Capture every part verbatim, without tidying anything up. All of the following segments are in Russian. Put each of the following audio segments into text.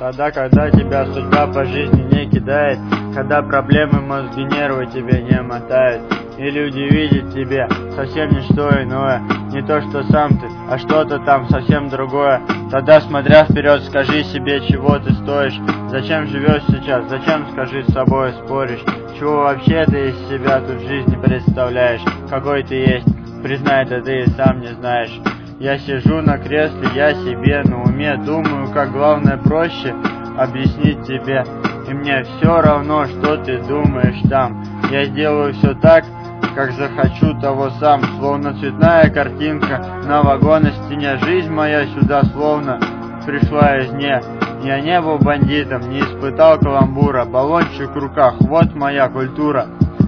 Тогда, когда тебя судьба по жизни не кидает, когда проблемы, мозги, нервы тебе не мотают, и люди видят тебе совсем ничто иное, не то, что сам ты, а что-то там совсем другое. Тогда, смотря вперед, скажи себе, чего ты стоишь, зачем живешь сейчас, зачем, скажи, с собой споришь, чего вообще ты из себя тут в жизни представляешь, какой ты есть, признай, да ты и сам не знаешь. Я сижу на кресле, я себе на уме думаю, как главное проще объяснить тебе, и мне все равно, что ты думаешь там. Я сделаю все так, как захочу того сам, словно цветная картинка на вагонной стене. Жизнь моя сюда словно пришла извне. Я не был бандитом, не испытал каламбура, баллончик в руках, вот моя культура.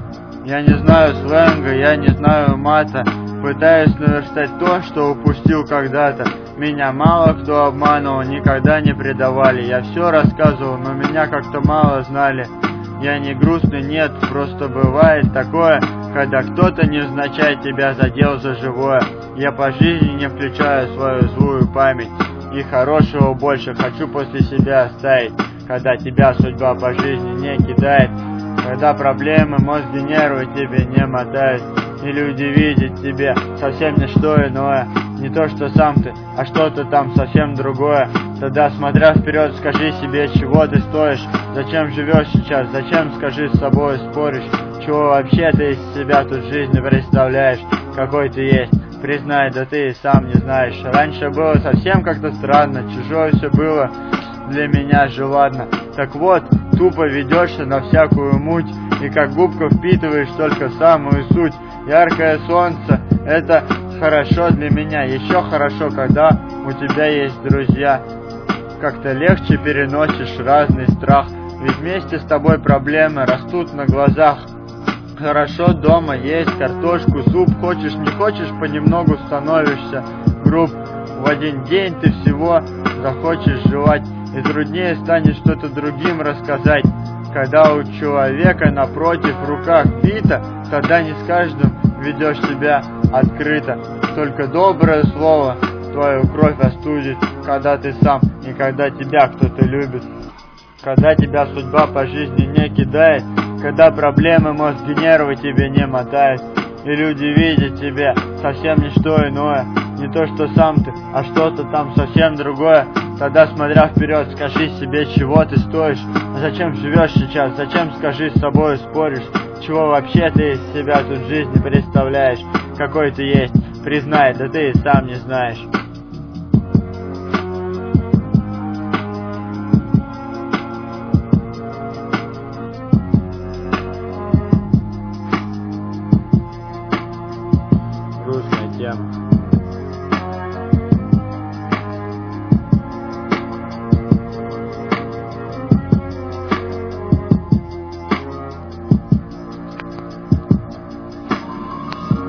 Я не знаю сленга, я не знаю мата, пытаюсь наверстать то, что упустил когда-то. Меня мало кто обманывал, никогда не предавали. Я все рассказывал, но меня как-то мало знали. Я не грустный, нет, просто бывает такое, когда кто-то невзначай тебя задел за живое. Я по жизни не включаю свою злую память, и хорошего больше хочу после себя оставить. Когда тебя судьба по жизни не кидает, когда проблемы, мозги, нервы тебе не мотают, и люди видят тебе совсем не что иное, не то, что сам ты, а что-то там совсем другое. Тогда, смотря вперед, скажи себе, чего ты стоишь, зачем живешь сейчас, зачем, скажи, с собой споришь, чего вообще ты из себя тут в жизни представляешь, какой ты есть, признай, да ты и сам не знаешь. Раньше было совсем как-то странно, чужое все было для меня желанно. Так вот, тупо ведешься на всякую муть, и как губка впитываешь только самую суть. Яркое солнце — это хорошо для меня, еще хорошо, когда у тебя есть друзья. Как-то легче переносишь разный страх, ведь вместе с тобой проблемы растут на глазах. Хорошо дома есть картошку, суп, хочешь не хочешь, понемногу становишься груб. В один день ты всего захочешь желать, и труднее станет что-то другим рассказать. Когда у человека напротив в руках бита, тогда не с каждым ведешь себя открыто. Только доброе слово твою кровь остудит, когда ты сам и когда тебя кто-то любит. Когда тебя судьба по жизни не кидает, когда проблемы, мозги, нервы тебе не мотают, и люди видят тебе совсем не что иное, не то, что сам ты, а что-то там совсем другое. Тогда, смотря вперед, скажи себе, чего ты стоишь, зачем живешь сейчас, зачем, скажи, с собой споришь, чего вообще ты из себя тут в жизни представляешь, какой ты есть, признай, да ты и сам не знаешь. Грустная тема.